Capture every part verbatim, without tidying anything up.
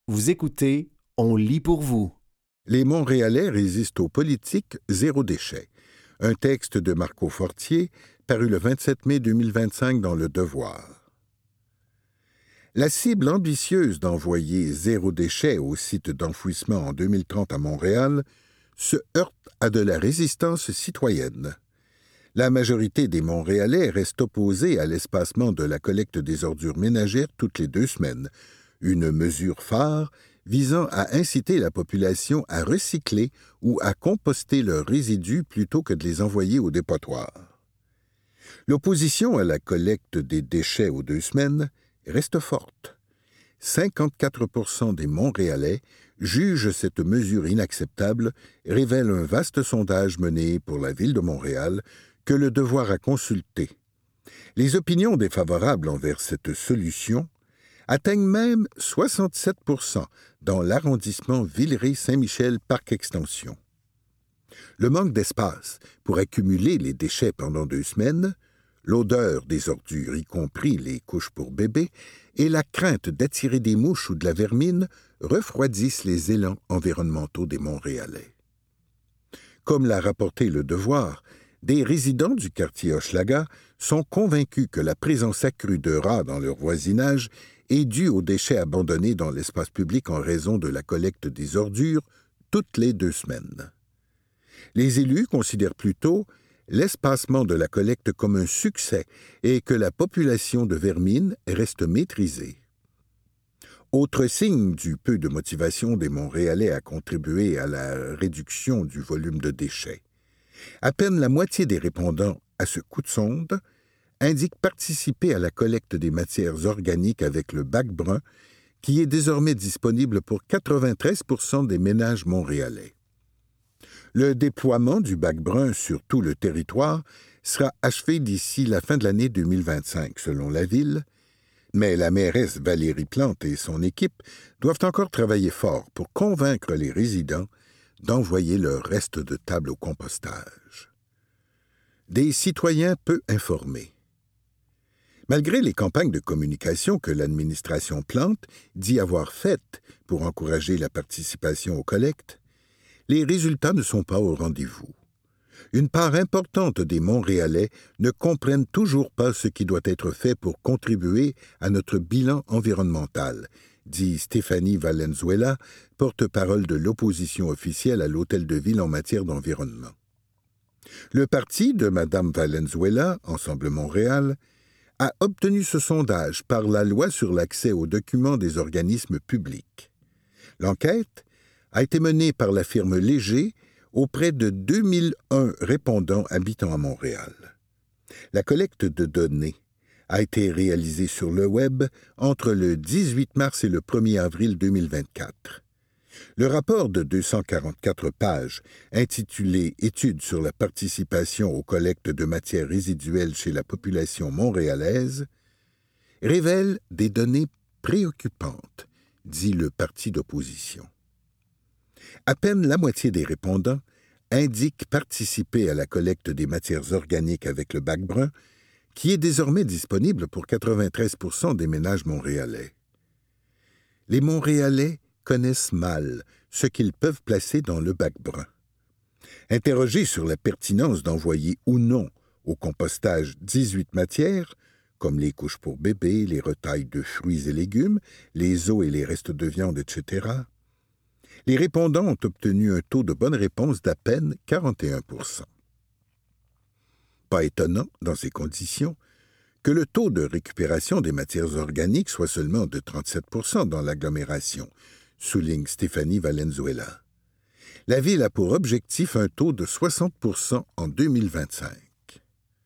Vous écoutez On lit pour vous. Les Montréalais résistent aux politiques zéro déchet. Un texte de Marco Fortier, paru le vingt-sept mai deux mille vingt-cinq dans Le Devoir. La cible ambitieuse d'envoyer zéro déchet au site d'enfouissement en deux mille trente à Montréal se heurte à de la résistance citoyenne. La majorité des Montréalais reste opposée à l'espacement de la collecte des ordures ménagères toutes les deux semaines, une mesure phare visant à inciter la population à recycler ou à composter leurs résidus plutôt que de les envoyer au dépotoir. L'opposition à la collecte des déchets aux deux semaines reste forte. cinquante-quatre pour cent des Montréalais jugent cette mesure inacceptable, révèle un vaste sondage mené pour la Ville de Montréal que Le Devoir a consulté. Les opinions défavorables envers cette solution atteignent même soixante-sept pour cent dans l'arrondissement Villeray-Saint-Michel-Parc-Extension. Le manque d'espace pour accumuler les déchets pendant deux semaines, l'odeur des ordures, y compris les couches pour bébés, et la crainte d'attirer des mouches ou de la vermine refroidissent les élans environnementaux des Montréalais. Comme l'a rapporté Le Devoir, des résidents du quartier Hochelaga sont convaincus que la présence accrue de rats dans leur voisinage est due aux déchets abandonnés dans l'espace public en raison de la collecte des ordures toutes les deux semaines. Les élus considèrent plutôt l'espacement de la collecte comme un succès et que la population de vermine reste maîtrisée. Autre signe du peu de motivation des Montréalais à contribuer à la réduction du volume de déchets. À peine la moitié des répondants à ce coup de sonde indiquent participer à la collecte des matières organiques avec le bac brun, qui est désormais disponible pour quatre-vingt-treize pour cent des ménages montréalais. Le déploiement du bac brun sur tout le territoire sera achevé d'ici la fin de l'année deux mille vingt-cinq, selon la Ville, mais la mairesse Valérie Plante et son équipe doivent encore travailler fort pour convaincre les résidents d'envoyer leur reste de table au compostage. Des citoyens peu informés. Malgré les campagnes de communication que l'administration Plante dit avoir faites pour encourager la participation aux collectes, les résultats ne sont pas au rendez-vous. Une part importante des Montréalais ne comprennent toujours pas ce qui doit être fait pour contribuer à notre bilan environnemental, dit Stéphanie Valenzuela, porte-parole de l'opposition officielle à l'Hôtel de Ville en matière d'environnement. Le parti de Mme Valenzuela, Ensemble Montréal, a obtenu ce sondage par la loi sur l'accès aux documents des organismes publics. L'enquête a été menée par la firme Léger auprès de deux mille un répondants habitant à Montréal. La collecte de données a été réalisée sur le web entre le dix-huit mars et le premier avril deux mille vingt-quatre. Le rapport de deux cent quarante-quatre pages, intitulé « Études sur la participation aux collectes de matières résiduelles chez la population montréalaise », révèle des données préoccupantes, dit le parti d'opposition. À peine la moitié des répondants indiquent participer à la collecte des matières organiques avec le bac brun, qui est désormais disponible pour quatre-vingt-treize pour cent des ménages montréalais. Les Montréalais connaissent mal ce qu'ils peuvent placer dans le bac brun. Interrogés sur la pertinence d'envoyer ou non au compostage dix-huit matières, comme les couches pour bébés, les retailles de fruits et légumes, les os et les restes de viande, et cetera, les répondants ont obtenu un taux de bonne réponse d'à peine quarante et un pour cent. Pas étonnant, dans ces conditions, que le taux de récupération des matières organiques soit seulement de trente-sept pour cent dans l'agglomération, souligne Stéphanie Valenzuela. La Ville a pour objectif un taux de soixante pour cent en deux mille vingt-cinq.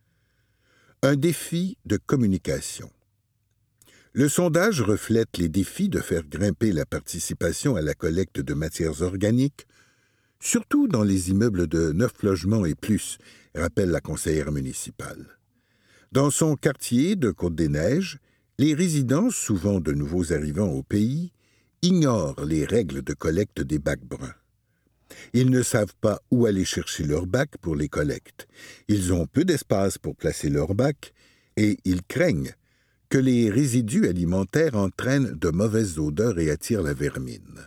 Un défi de communication. Le sondage reflète les défis de faire grimper la participation à la collecte de matières organiques, surtout dans les immeubles de neuf logements et plus, rappelle la conseillère municipale. Dans son quartier de Côte-des-Neiges, les résidents, souvent de nouveaux arrivants au pays, ignorent les règles de collecte des bacs bruns. Ils ne savent pas où aller chercher leurs bacs pour les collectes. Ils ont peu d'espace pour placer leurs bacs et ils craignent que les résidus alimentaires entraînent de mauvaises odeurs et attirent la vermine.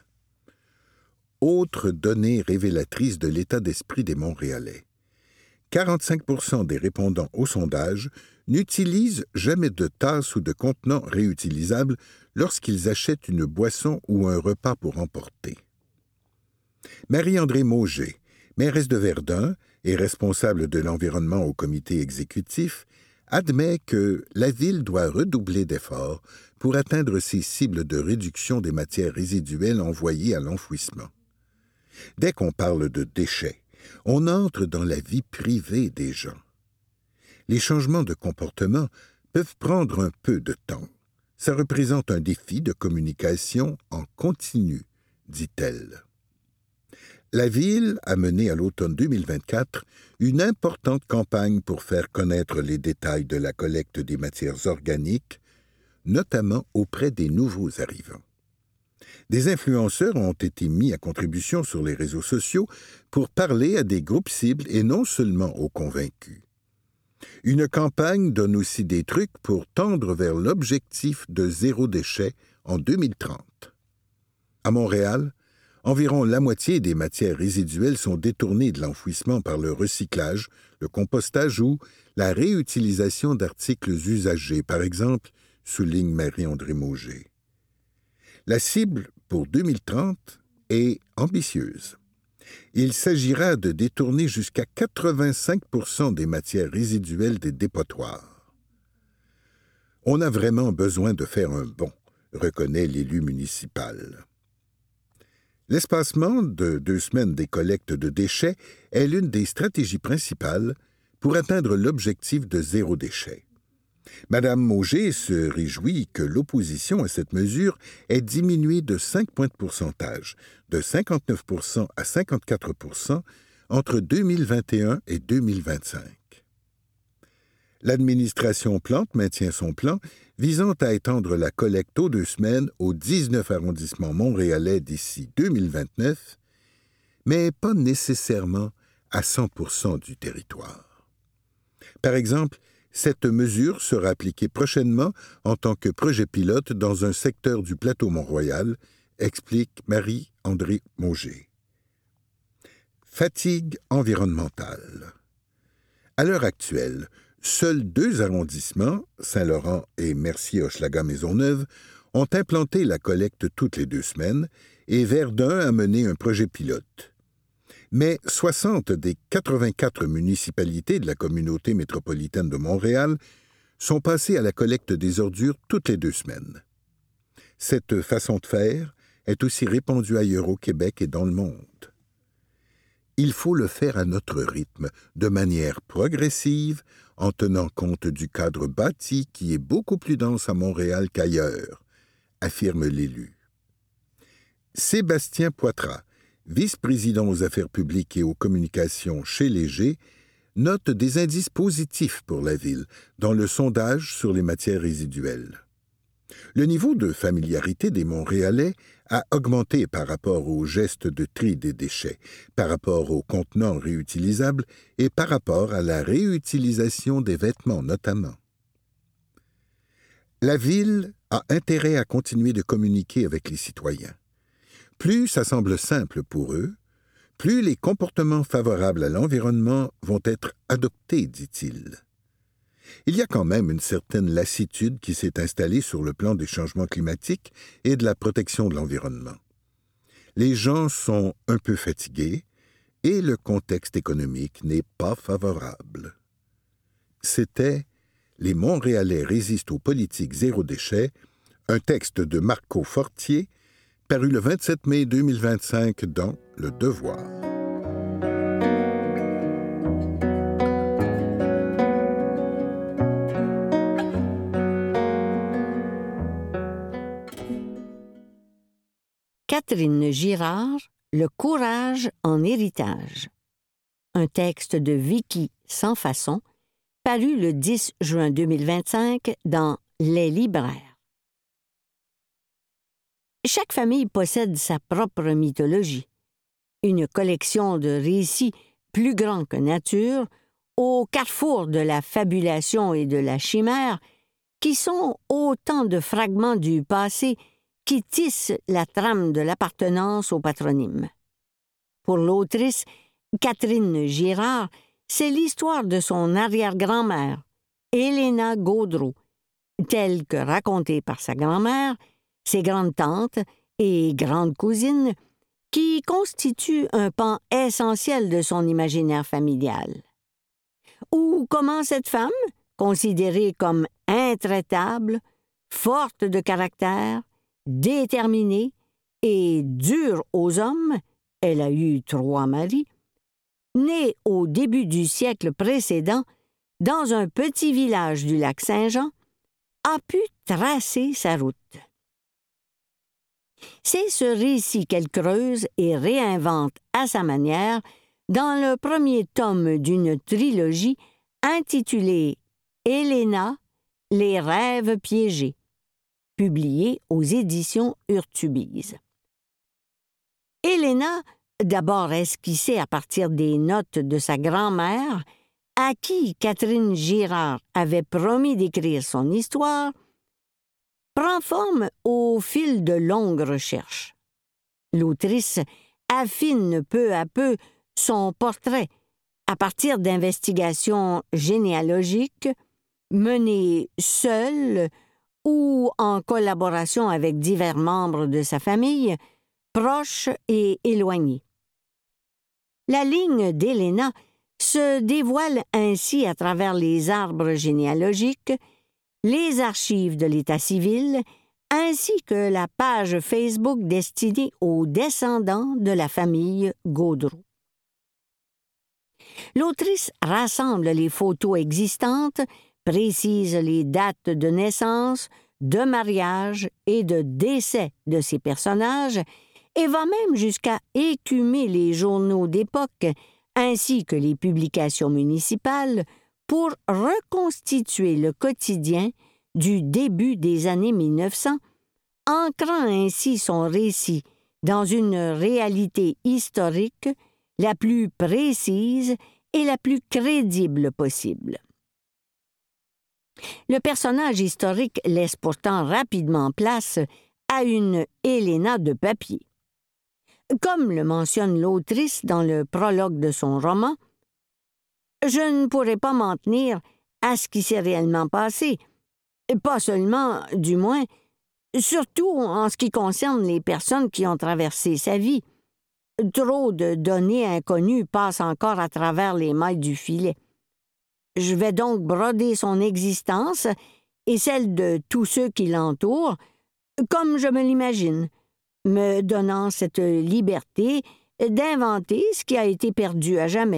Autre donnée révélatrice de l'état d'esprit des Montréalais. quarante-cinq pour cent des répondants au sondage n'utilisent jamais de tasse ou de contenant réutilisable lorsqu'ils achètent une boisson ou un repas pour emporter. Marie-André Mauger, mairesse de Verdun et responsable de l'environnement au comité exécutif, admet que la Ville doit redoubler d'efforts pour atteindre ses cibles de réduction des matières résiduelles envoyées à l'enfouissement. Dès qu'on parle de déchets, on entre dans la vie privée des gens. Les changements de comportement peuvent prendre un peu de temps. Ça représente un défi de communication en continu, dit-elle. La Ville a mené à l'automne deux mille vingt-quatre une importante campagne pour faire connaître les détails de la collecte des matières organiques, notamment auprès des nouveaux arrivants. Des influenceurs ont été mis à contribution sur les réseaux sociaux pour parler à des groupes cibles et non seulement aux convaincus. Une campagne donne aussi des trucs pour tendre vers l'objectif de zéro déchet en deux mille trente. À Montréal, environ la moitié des matières résiduelles sont détournées de l'enfouissement par le recyclage, le compostage ou la réutilisation d'articles usagés, par exemple, souligne Marie-André Mauger. La cible pour deux mille trente est ambitieuse. Il s'agira de détourner jusqu'à quatre-vingt-cinq pour cent des matières résiduelles des dépotoirs. On a vraiment besoin de faire un bond, reconnaît l'élu municipal. L'espacement de deux semaines des collectes de déchets est l'une des stratégies principales pour atteindre l'objectif de zéro déchet. Madame Mauger se réjouit que l'opposition à cette mesure ait diminué de cinq points de pourcentage, de cinquante-neuf pour cent à cinquante-quatre pour cent, entre deux mille vingt et un et deux mille vingt-cinq. L'administration Plante maintient son plan visant à étendre la collecte aux deux semaines aux dix-neuf arrondissements montréalais d'ici deux mille vingt-neuf, mais pas nécessairement à cent pour cent du territoire. Par exemple, cette mesure sera appliquée prochainement en tant que projet pilote dans un secteur du plateau Mont-Royal, explique Marie-André Mauger. Fatigue environnementale. À l'heure actuelle, seuls deux arrondissements, Saint-Laurent et Mercier-Hochelaga-Maisonneuve, ont implanté la collecte toutes les deux semaines et Verdun a mené un projet pilote. Mais soixante des quatre-vingt-quatre municipalités de la communauté métropolitaine de Montréal sont passées à la collecte des ordures toutes les deux semaines. Cette façon de faire est aussi répandue ailleurs au Québec et dans le monde. Il faut le faire à notre rythme, de manière progressive, en tenant compte du cadre bâti qui est beaucoup plus dense à Montréal qu'ailleurs, affirme l'élu. Sébastien Poitras, vice-président aux affaires publiques et aux communications chez Léger, note des indices positifs pour la Ville dans le sondage sur les matières résiduelles. Le niveau de familiarité des Montréalais a augmenté par rapport aux gestes de tri des déchets, par rapport aux contenants réutilisables et par rapport à la réutilisation des vêtements notamment. La Ville a intérêt à continuer de communiquer avec les citoyens. Plus ça semble simple pour eux, plus les comportements favorables à l'environnement vont être adoptés, dit-il. Il y a quand même une certaine lassitude qui s'est installée sur le plan des changements climatiques et de la protection de l'environnement. Les gens sont un peu fatigués et le contexte économique n'est pas favorable. C'était « Les Montréalais résistent aux politiques zéro déchet », un texte de Marco Fortier, paru le vingt-sept mai deux mille vingt-cinq dans Le Devoir. Catherine Girard, Le courage en héritage. Un texte de Vicky Sans Façon, paru le dix juin deux mille vingt-cinq dans Les Libraires. Chaque famille possède sa propre mythologie, une collection de récits plus grands que nature, au carrefour de la fabulation et de la chimère, qui sont autant de fragments du passé qui tissent la trame de l'appartenance au patronyme. Pour l'autrice, Catherine Girard, c'est l'histoire de son arrière-grand-mère, Helena Gaudreault, telle que racontée par sa grand-mère, ses grandes-tantes et grandes-cousines, qui constitue un pan essentiel de son imaginaire familial. Ou comment cette femme, considérée comme intraitable, forte de caractère, déterminée et dure aux hommes, elle a eu trois maris, née au début du siècle précédent dans un petit village du lac Saint-Jean, a pu tracer sa route. C'est ce récit qu'elle creuse et réinvente à sa manière dans le premier tome d'une trilogie intitulée « Helena, les rêves piégés », publiée aux éditions Urtubise. Helena, d'abord esquissée à partir des notes de sa grand-mère, à qui Catherine Girard avait promis d'écrire son histoire, prend forme au fil de longues recherches. L'autrice affine peu à peu son portrait à partir d'investigations généalogiques menées seule ou en collaboration avec divers membres de sa famille, proches et éloignés. La ligne d'Helena se dévoile ainsi à travers les arbres généalogiques, les archives de l'État civil, ainsi que la page Facebook destinée aux descendants de la famille Gaudreault. L'autrice rassemble les photos existantes, précise les dates de naissance, de mariage et de décès de ces personnages et va même jusqu'à écumer les journaux d'époque ainsi que les publications municipales pour reconstituer le quotidien du début des années mille neuf cents, ancrant ainsi son récit dans une réalité historique la plus précise et la plus crédible possible. Le personnage historique laisse pourtant rapidement place à une Helena de papier. Comme le mentionne l'autrice dans le prologue de son roman, « Je ne pourrais pas m'en tenir à ce qui s'est réellement passé, pas seulement, du moins, surtout en ce qui concerne les personnes qui ont traversé sa vie. Trop de données inconnues passent encore à travers les mailles du filet. Je vais donc broder son existence et celle de tous ceux qui l'entourent, comme je me l'imagine, me donnant cette liberté d'inventer ce qui a été perdu à jamais. »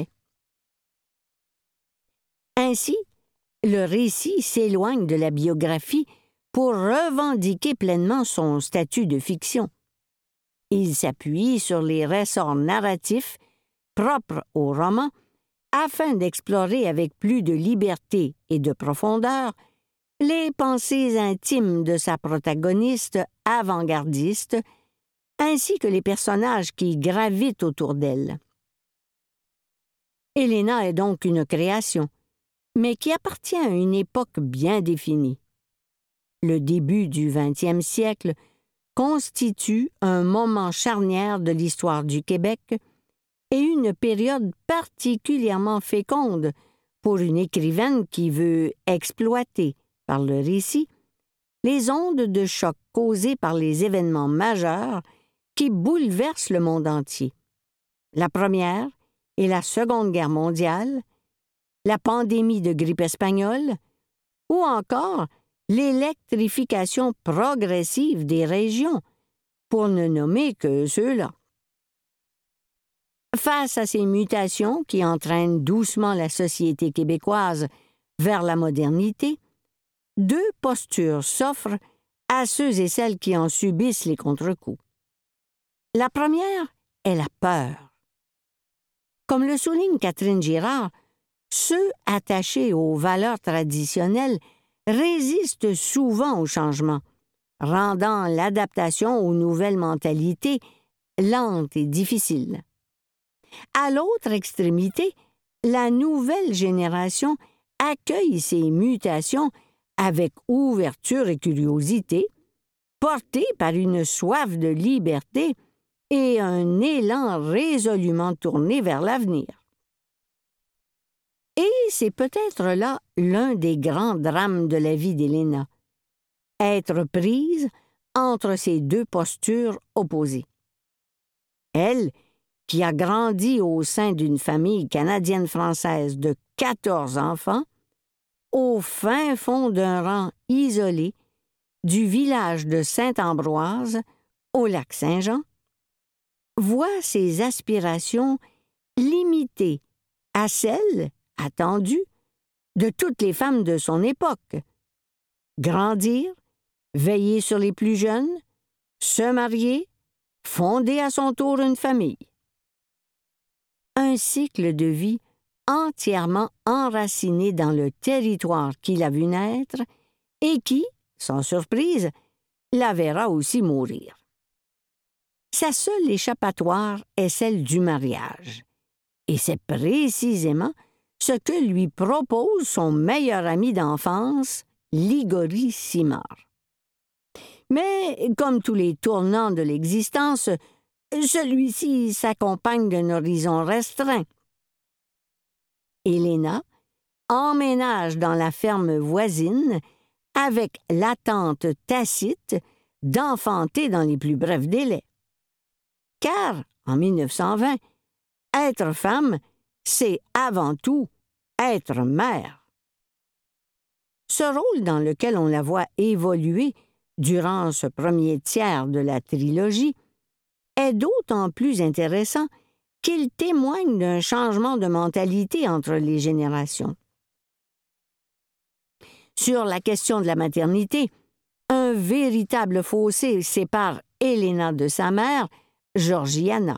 Ainsi, le récit s'éloigne de la biographie pour revendiquer pleinement son statut de fiction. Il s'appuie sur les ressorts narratifs propres au roman afin d'explorer avec plus de liberté et de profondeur les pensées intimes de sa protagoniste avant-gardiste ainsi que les personnages qui gravitent autour d'elle. Helena est donc une création, mais qui appartient à une époque bien définie. Le début du vingtième siècle constitue un moment charnière de l'histoire du Québec et une période particulièrement féconde pour une écrivaine qui veut exploiter, par le récit, les ondes de choc causées par les événements majeurs qui bouleversent le monde entier. La Première et la Seconde Guerre mondiale, la pandémie de grippe espagnole, ou encore l'électrification progressive des régions, pour ne nommer que ceux-là. Face à ces mutations qui entraînent doucement la société québécoise vers la modernité, deux postures s'offrent à ceux et celles qui en subissent les contre-coups. La première est la peur. Comme le souligne Catherine Girard, ceux attachés aux valeurs traditionnelles résistent souvent au changement, rendant l'adaptation aux nouvelles mentalités lente et difficile. À l'autre extrémité, la nouvelle génération accueille ces mutations avec ouverture et curiosité, portée par une soif de liberté et un élan résolument tourné vers l'avenir. Et c'est peut-être là l'un des grands drames de la vie d'Helena, être prise entre ces deux postures opposées. Elle, qui a grandi au sein d'une famille canadienne-française de quatorze enfants, au fin fond d'un rang isolé du village de Saint-Ambroise, au lac Saint-Jean, voit ses aspirations limitées à celles, attendues, de toutes les femmes de son époque. Grandir, veiller sur les plus jeunes, se marier, fonder à son tour une famille. Un cycle de vie entièrement enraciné dans le territoire qui l'a vu naître et qui, sans surprise, la verra aussi mourir. Sa seule échappatoire est celle du mariage, et c'est précisément ce que lui propose son meilleur ami d'enfance, Ligory Simard. Mais, comme tous les tournants de l'existence, celui-ci s'accompagne d'un horizon restreint. Helena emménage dans la ferme voisine avec l'attente tacite d'enfanter dans les plus brefs délais. Car, en mille neuf cent vingt, être femme, c'est avant tout être mère. Ce rôle dans lequel on la voit évoluer durant ce premier tiers de la trilogie est d'autant plus intéressant qu'il témoigne d'un changement de mentalité entre les générations. Sur la question de la maternité, un véritable fossé sépare Helena de sa mère, Georgiana.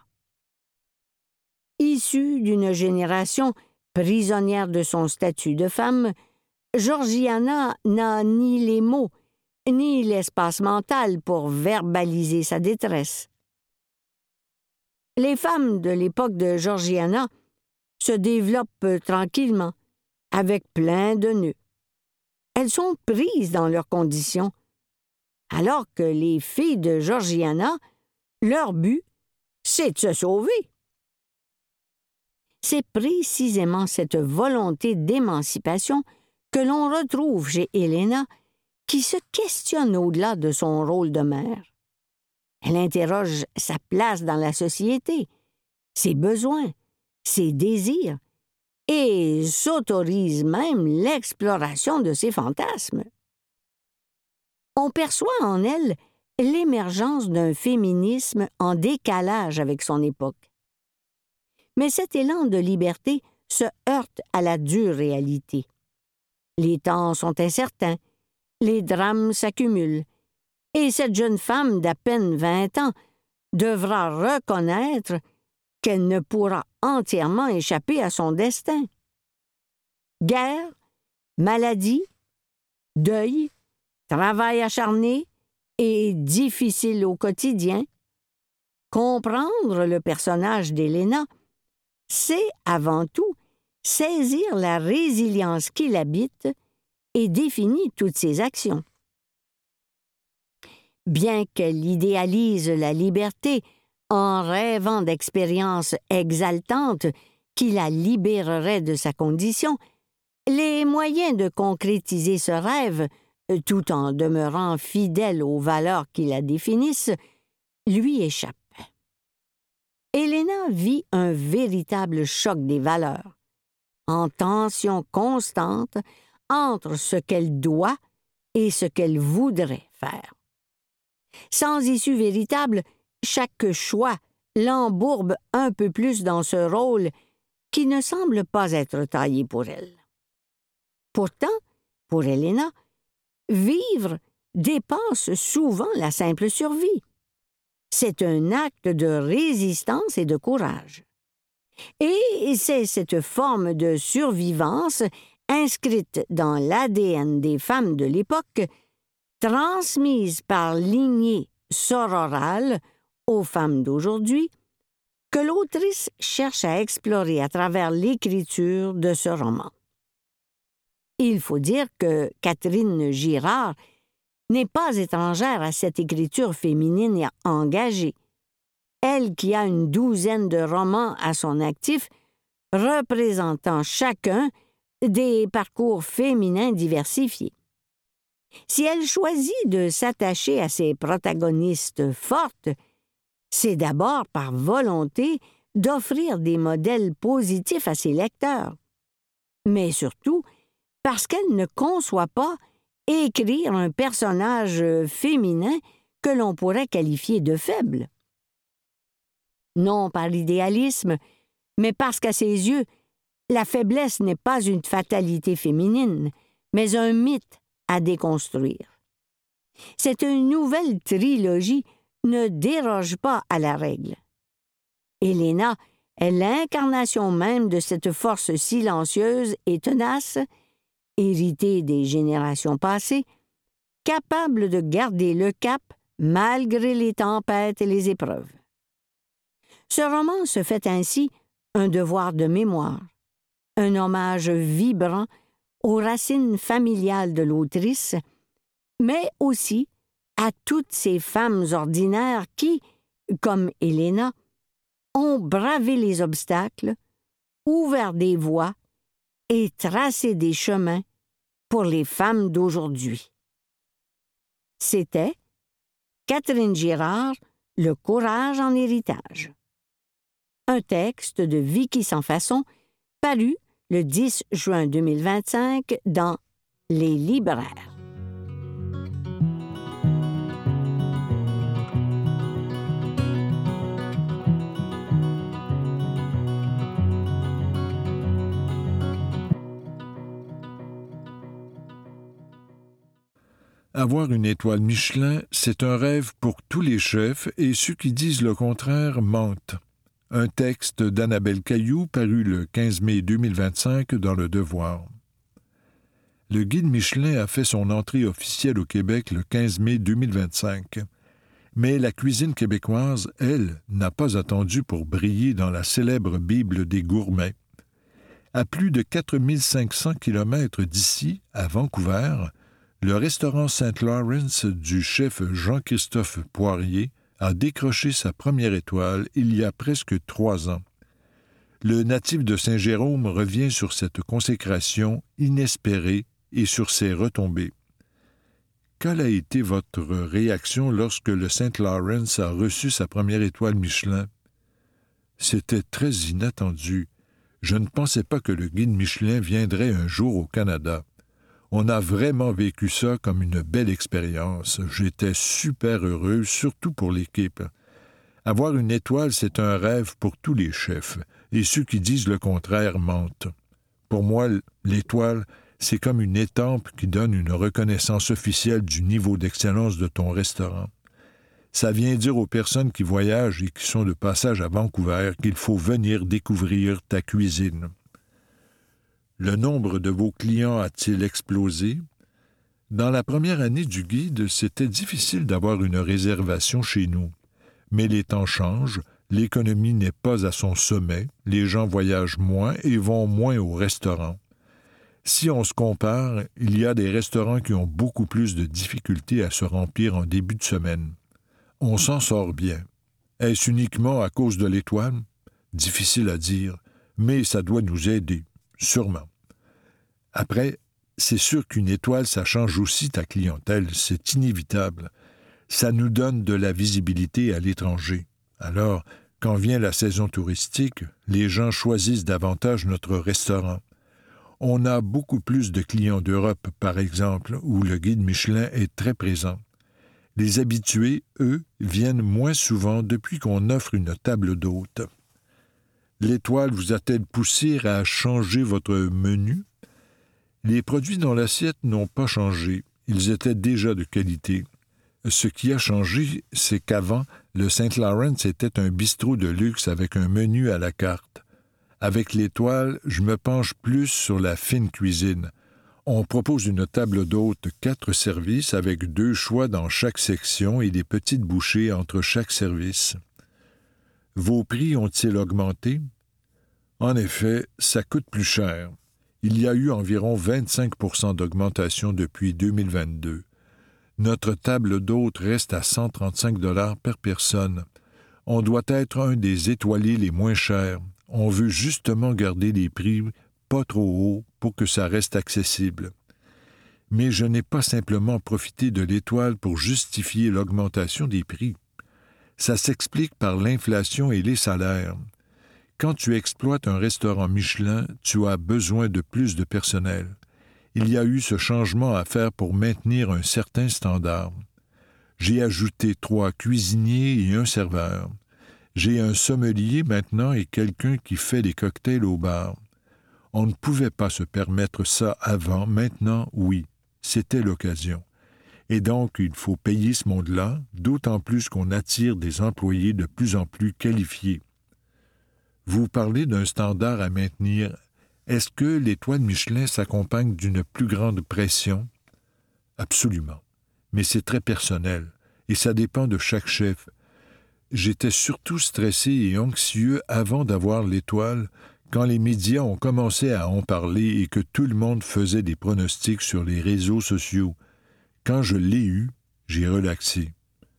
Issue d'une génération prisonnière de son statut de femme, Georgiana n'a ni les mots ni l'espace mental pour verbaliser sa détresse. Les femmes de l'époque de Georgiana se développent tranquillement, avec plein de nœuds. Elles sont prises dans leurs conditions, alors que les filles de Georgiana, leur but, c'est de se sauver. C'est précisément cette volonté d'émancipation que l'on retrouve chez Helena, qui se questionne au-delà de son rôle de mère. Elle interroge sa place dans la société, ses besoins, ses désirs, et s'autorise même l'exploration de ses fantasmes. On perçoit en elle l'émergence d'un féminisme en décalage avec son époque. Mais cet élan de liberté se heurte à la dure réalité. Les temps sont incertains, les drames s'accumulent, et cette jeune femme d'à peine vingt ans devra reconnaître qu'elle ne pourra entièrement échapper à son destin. Guerre, maladie, deuil, travail acharné et difficile au quotidien, comprendre le personnage d'Helena, c'est avant tout saisir la résilience qui l'habite et définit toutes ses actions. Bien qu'elle idéalise la liberté en rêvant d'expériences exaltantes qui la libéreraient de sa condition, les moyens de concrétiser ce rêve, tout en demeurant fidèle aux valeurs qui la définissent, lui échappent. Helena vit un véritable choc des valeurs, en tension constante entre ce qu'elle doit et ce qu'elle voudrait faire. Sans issue véritable, chaque choix l'embourbe un peu plus dans ce rôle qui ne semble pas être taillé pour elle. Pourtant, pour Helena, vivre dépasse souvent la simple survie. C'est un acte de résistance et de courage. Et c'est cette forme de survivance inscrite dans l'A D N des femmes de l'époque, transmise par lignée sororale aux femmes d'aujourd'hui, que l'autrice cherche à explorer à travers l'écriture de ce roman. Il faut dire que Catherine Girard n'est pas étrangère à cette écriture féminine et engagée. Elle qui a une douzaine de romans à son actif, représentant chacun des parcours féminins diversifiés. Si elle choisit de s'attacher à ses protagonistes fortes, c'est d'abord par volonté d'offrir des modèles positifs à ses lecteurs, mais surtout parce qu'elle ne conçoit pas écrire un personnage féminin que l'on pourrait qualifier de faible. Non par idéalisme, mais parce qu'à ses yeux, la faiblesse n'est pas une fatalité féminine, mais un mythe à déconstruire. Cette nouvelle trilogie ne déroge pas à la règle. Helena est l'incarnation même de cette force silencieuse et tenace, héritée des générations passées, capable de garder le cap malgré les tempêtes et les épreuves. Ce roman se fait ainsi un devoir de mémoire, un hommage vibrant aux racines familiales de l'autrice, mais aussi à toutes ces femmes ordinaires qui, comme Helena, ont bravé les obstacles, ouvert des voies et tracé des chemins pour les femmes d'aujourd'hui. C'était Catherine Girard, Le courage en héritage. Un texte de Vicky Sans Façon, paru le dix juin deux mille vingt-cinq dans Les Libraires. Avoir une étoile Michelin, c'est un rêve pour tous les chefs et ceux qui disent le contraire mentent. Un texte d'Annabelle Cailloux paru le quinze mai deux mille vingt-cinq dans Le Devoir. Le guide Michelin a fait son entrée officielle au Québec le quinze mai deux mille vingt-cinq. Mais la cuisine québécoise, elle, n'a pas attendu pour briller dans la célèbre Bible des gourmets. À plus de quatre mille cinq cents kilomètres d'ici, à Vancouver, le restaurant Saint Lawrence du chef Jean-Christophe Poirier a décroché sa première étoile il y a presque trois ans. Le natif de Saint-Jérôme revient sur cette consécration inespérée et sur ses retombées. Quelle a été votre réaction lorsque le Saint Lawrence a reçu sa première étoile Michelin? C'était très inattendu. Je ne pensais pas que le guide Michelin viendrait un jour au Canada. On a vraiment vécu ça comme une belle expérience. J'étais super heureux, surtout pour l'équipe. Avoir une étoile, c'est un rêve pour tous les chefs, et ceux qui disent le contraire mentent. Pour moi, l'étoile, c'est comme une étampe qui donne une reconnaissance officielle du niveau d'excellence de ton restaurant. Ça vient dire aux personnes qui voyagent et qui sont de passage à Vancouver qu'il faut venir découvrir ta cuisine. Le nombre de vos clients a-t-il explosé? Dans la première année du guide, c'était difficile d'avoir une réservation chez nous. Mais les temps changent, l'économie n'est pas à son sommet, les gens voyagent moins et vont moins au restaurant. Si on se compare, il y a des restaurants qui ont beaucoup plus de difficultés à se remplir en début de semaine. On s'en sort bien. Est-ce uniquement à cause de l'étoile? Difficile à dire, mais ça doit nous aider. Sûrement. Après, c'est sûr qu'une étoile, ça change aussi ta clientèle, c'est inévitable. Ça nous donne de la visibilité à l'étranger. Alors, quand vient la saison touristique, les gens choisissent davantage notre restaurant. On a beaucoup plus de clients d'Europe, par exemple, où le guide Michelin est très présent. Les habitués, eux, viennent moins souvent depuis qu'on offre une table d'hôte. L'étoile vous a-t-elle poussé à changer votre menu? Les produits dans l'assiette n'ont pas changé. Ils étaient déjà de qualité. Ce qui a changé, c'est qu'avant, le Saint Lawrence était un bistrot de luxe avec un menu à la carte. Avec l'étoile, je me penche plus sur la fine cuisine. On propose une table d'hôte quatre services avec deux choix dans chaque section et des petites bouchées entre chaque service. Vos prix ont-ils augmenté? En effet, ça coûte plus cher. Il y a eu environ vingt-cinq pour cent d'augmentation depuis deux mille vingt-deux. Notre table d'hôtes reste à cent trente-cinq dollars par personne. On doit être un des étoilés les moins chers. On veut justement garder les prix pas trop hauts pour que ça reste accessible. Mais je n'ai pas simplement profité de l'étoile pour justifier l'augmentation des prix. Ça s'explique par l'inflation et les salaires. Quand tu exploites un restaurant Michelin, tu as besoin de plus de personnel. Il y a eu ce changement à faire pour maintenir un certain standard. J'ai ajouté trois cuisiniers et un serveur. J'ai un sommelier maintenant et quelqu'un qui fait des cocktails au bar. On ne pouvait pas se permettre ça avant, maintenant, oui, c'était l'occasion. Et donc, il faut payer ce monde-là, d'autant plus qu'on attire des employés de plus en plus qualifiés. Vous parlez d'un standard à maintenir. Est-ce que l'étoile Michelin s'accompagne d'une plus grande pression? Absolument. Mais c'est très personnel, et ça dépend de chaque chef. J'étais surtout stressé et anxieux avant d'avoir l'étoile, quand les médias ont commencé à en parler et que tout le monde faisait des pronostics sur les réseaux sociaux. Quand je l'ai eu, j'ai relaxé.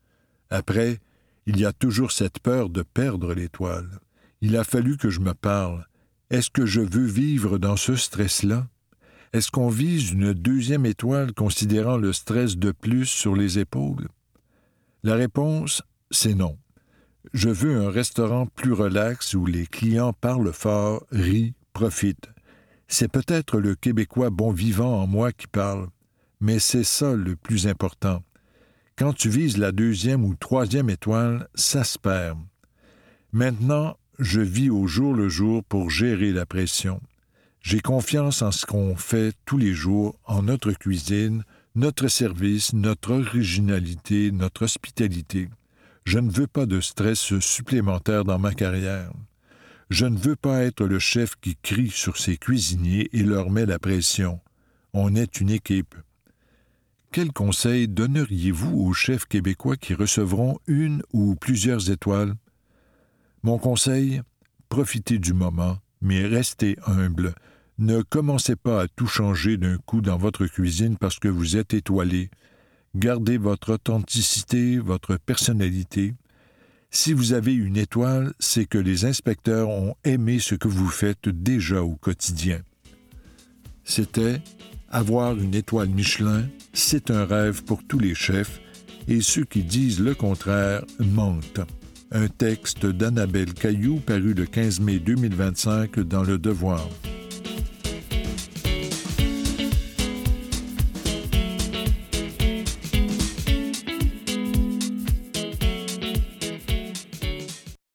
Après, il y a toujours cette peur de perdre l'étoile. Il a fallu que je me parle. Est-ce que je veux vivre dans ce stress-là? Est-ce qu'on vise une deuxième étoile considérant le stress de plus sur les épaules? La réponse, c'est non. Je veux un restaurant plus relax où les clients parlent fort, rient, profitent. C'est peut-être le Québécois bon vivant en moi qui parle, mais c'est ça le plus important. Quand tu vises la deuxième ou troisième étoile, ça se perd. Maintenant, je vis au jour le jour pour gérer la pression. J'ai confiance en ce qu'on fait tous les jours, en notre cuisine, notre service, notre originalité, notre hospitalité. Je ne veux pas de stress supplémentaire dans ma carrière. Je ne veux pas être le chef qui crie sur ses cuisiniers et leur met la pression. On est une équipe. Quel conseil donneriez-vous aux chefs québécois qui recevront une ou plusieurs étoiles? Mon conseil, profitez du moment, mais restez humble. Ne commencez pas à tout changer d'un coup dans votre cuisine parce que vous êtes étoilé. Gardez votre authenticité, votre personnalité. Si vous avez une étoile, c'est que les inspecteurs ont aimé ce que vous faites déjà au quotidien. C'était « Avoir une étoile Michelin, c'est un rêve pour tous les chefs, et ceux qui disent le contraire mentent ». Un texte d'Annabelle Cailloux paru le quinze mai deux mille vingt-cinq dans Le Devoir.